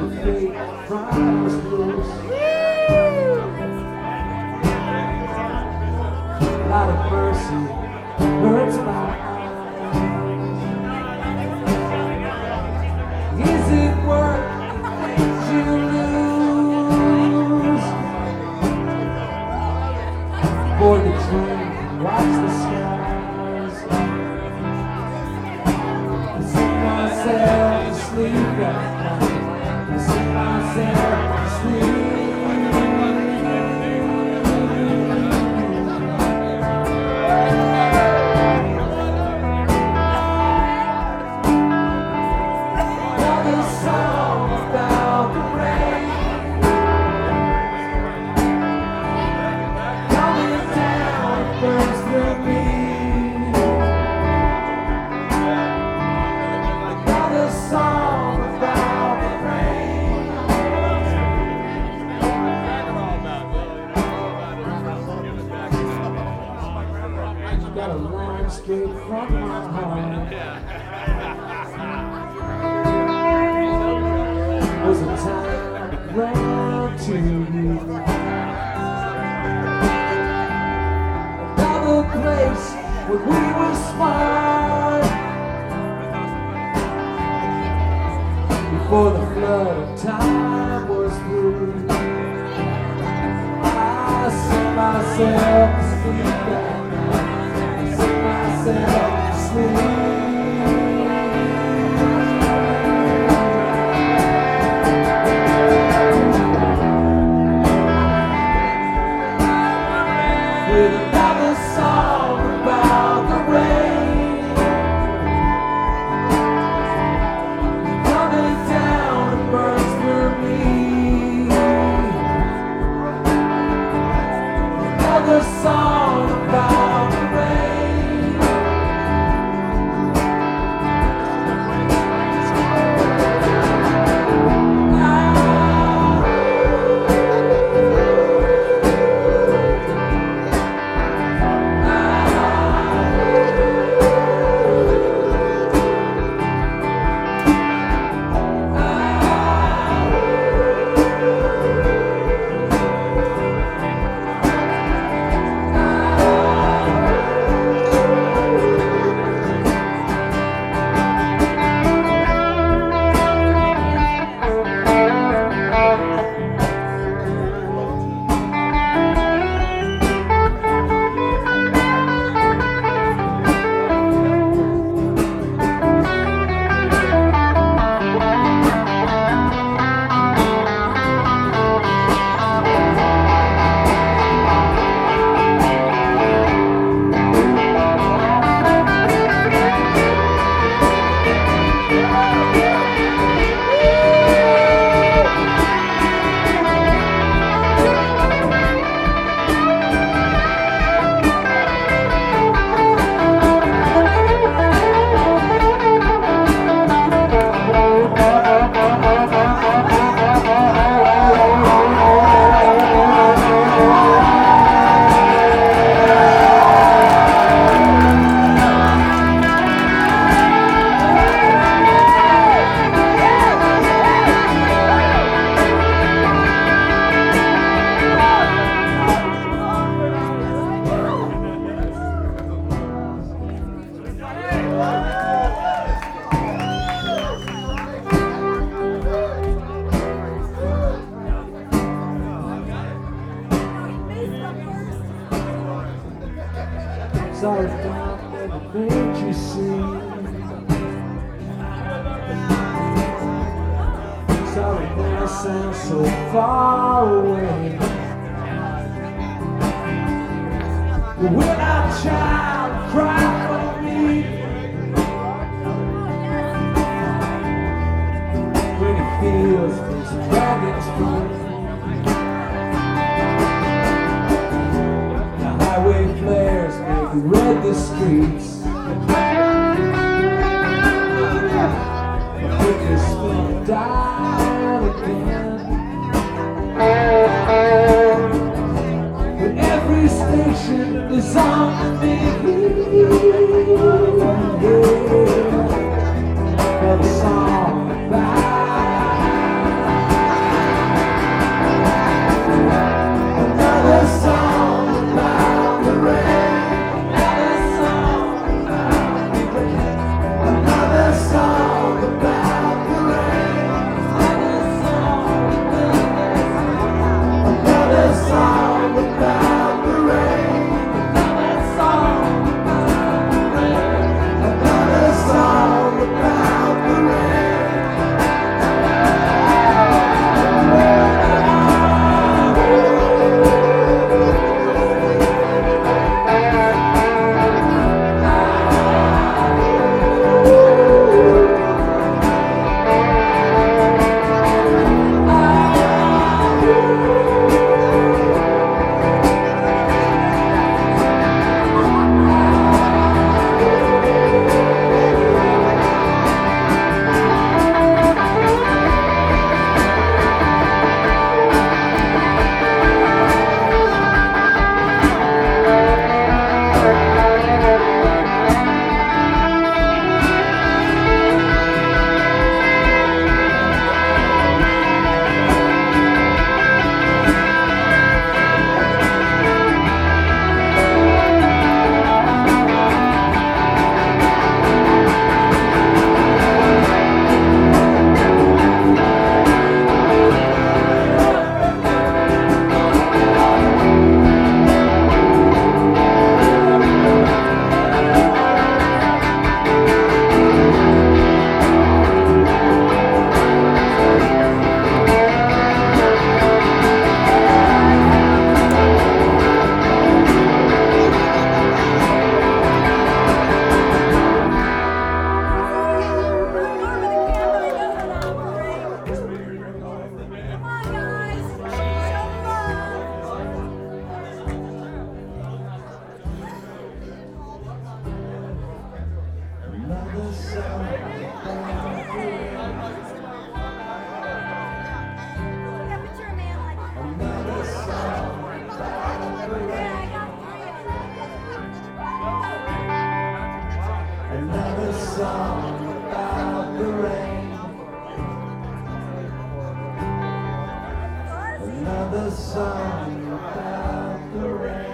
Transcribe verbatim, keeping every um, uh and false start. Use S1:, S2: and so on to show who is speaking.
S1: the fate fires loose. Out of mercy hurts my eyes. Is it worth the things you lose? Board the train, watch the skies. I sing myself to sleep at night. I sing myself to sleep. Got a line straight from my heart. Was a time I ran to you. Another place where we were smart. Before the flood of time was through, I see myself asleep at night. Myself to sleep. With another song about the rain coming down and burns through me. Another song about the rain. Sorry, God, never made you see. Sorry that I sound so far away. But when our child cried for me, when he feels his dragon's feet, the highway flares make red the streets. But with this spin down again, but every station is on me. Yeah, for the song about the sun without the rain.